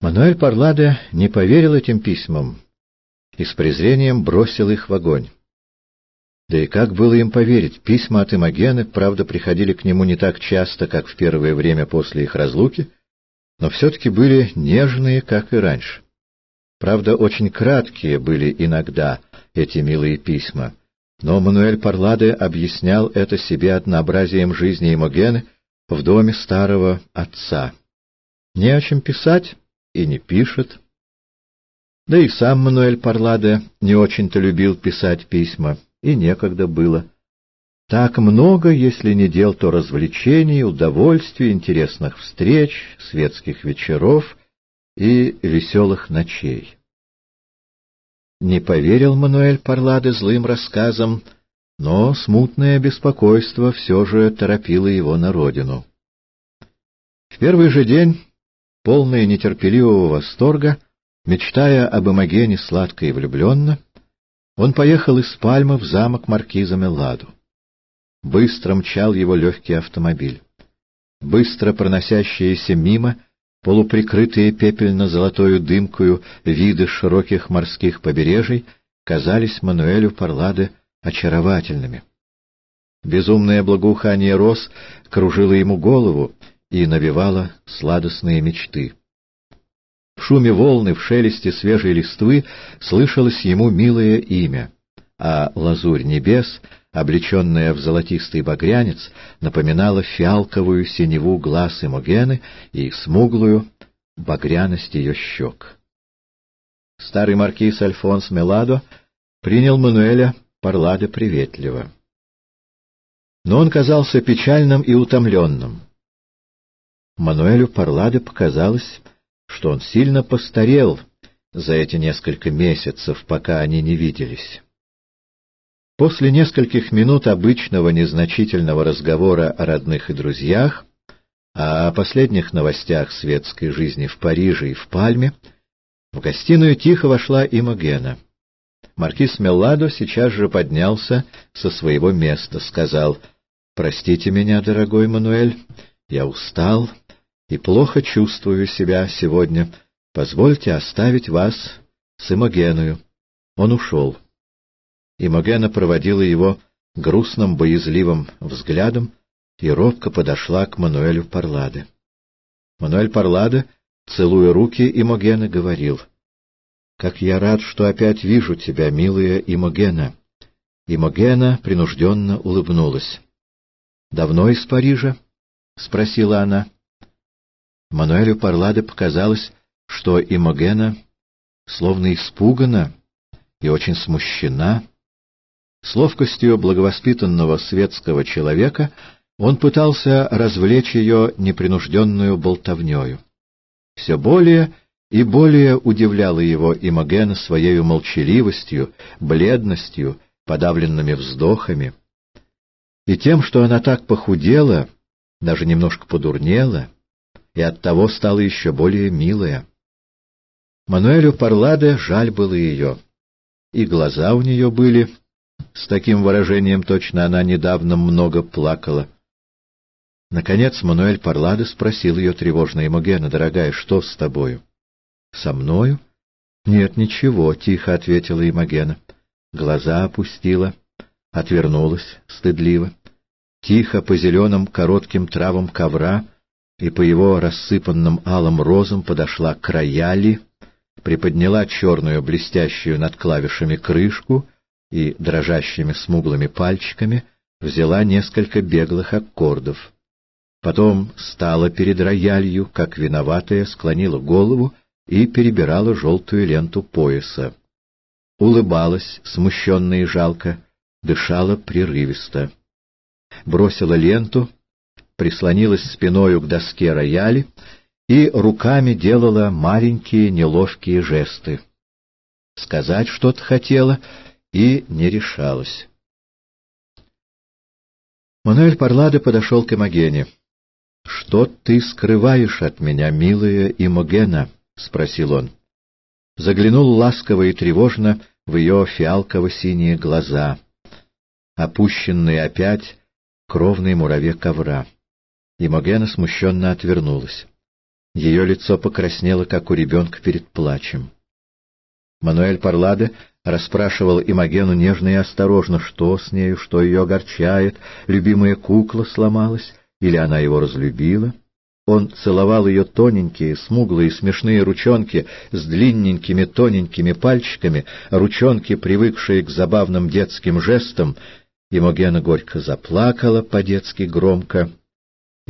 Мануэль Парладе не поверил этим письмам и с презрением бросил их в огонь. Да и как было им поверить? Письма от Имогены, правда, приходили к нему не так часто, как в первое время после их разлуки, но все-таки были нежные, как и раньше. Правда, очень краткие были иногда эти милые письма, но Мануэль Парладе объяснял это себе однообразием жизни Имогены в доме старого отца. Не о чем писать и не пишет. Да и сам Мануэль Парладе не очень-то любил писать письма, и некогда было. Так много, если не дел, то развлечений, удовольствий, интересных встреч, светских вечеров и веселых ночей. Не поверил Мануэль Парладе злым рассказам, но смутное беспокойство все же торопило его на родину. В первый же день, полный нетерпеливого восторга, мечтая об Имогене сладко и влюбленно, он поехал из Пальмы в замок маркиза Мелладо. Быстро мчал его легкий автомобиль. Быстро проносящиеся мимо, полуприкрытые пепельно-золотою дымкою виды широких морских побережий, казались Мануэлю Парладе очаровательными. Безумное благоухание роз кружило ему голову и навевало сладостные мечты. В шуме волны, в шелесте свежей листвы слышалось ему милое имя, а лазурь небес, облеченная в золотистый багрянец, напоминала фиалковую синеву глаз Имогены и смуглую багряность ее щек. Старый маркиз Альфонс Мелладо принял Мануэля Парладе приветливо. Но он казался печальным и утомленным. Мануэлю Парладе показалось, что он сильно постарел за эти несколько месяцев, пока они не виделись. После нескольких минут обычного незначительного разговора о родных и друзьях, о последних новостях светской жизни в Париже и в Пальме, в гостиную тихо вошла Имогена. Маркиз Мелладо сейчас же поднялся со своего места, сказал: «Простите меня, дорогой Мануэль, я устал и плохо чувствую себя сегодня. Позвольте оставить вас с Имогеною». Он ушел. Имогена проводила его грустным, боязливым взглядом и робко подошла к Мануэлю Парладе. Мануэль Парладе, целуя руки Имогены, говорил: «Как я рад, что опять вижу тебя, милая Имогена». Имогена принужденно улыбнулась. «Давно из Парижа?» — спросила она. Мануэлю Парладе показалось, что Имогена словно испугана и очень смущена. С ловкостью благовоспитанного светского человека он пытался развлечь ее непринужденную болтовнею. Все более и более удивляла его Имогена своей молчаливостью, бледностью, подавленными вздохами, и тем, что она так похудела, даже немножко подурнела, и оттого стала еще более милая. Мануэлю Парладе жаль было ее, и глаза у нее были с таким выражением, точно она недавно много плакала. Наконец Мануэль Парладе спросил ее тревожно: «Имогена, дорогая, что с тобою?» «Со мною?» «Нет, ничего», — тихо ответила Имогена. Глаза опустила, отвернулась стыдливо. Тихо по зеленым коротким травам ковра и по его рассыпанным алым розам подошла к рояли, приподняла черную блестящую над клавишами крышку и дрожащими смуглыми пальчиками взяла несколько беглых аккордов. Потом стала перед роялью, как виноватая, склонила голову и перебирала желтую ленту пояса. Улыбалась, смущенно и жалко, дышала прерывисто. Бросила ленту, прислонилась спиною к доске рояля и руками делала маленькие неловкие жесты. Сказать что-то хотела и не решалась. Мануэль Парладе подошел к Имогене. «Что ты скрываешь от меня, милая Имогена?» — спросил он. Заглянул ласково и тревожно в ее фиалково-синие глаза, опущенные опять к ровной мураве ковра. Имогена смущенно отвернулась. Ее лицо покраснело, как у ребенка перед плачем. Мануэль Парладе расспрашивал Имогену нежно и осторожно, что с нею, что ее огорчает, любимая кукла сломалась, или она его разлюбила. Он целовал ее тоненькие, смуглые, смешные ручонки с длинненькими тоненькими пальчиками, ручонки, привыкшие к забавным детским жестам. Имогена горько заплакала по-детски громко.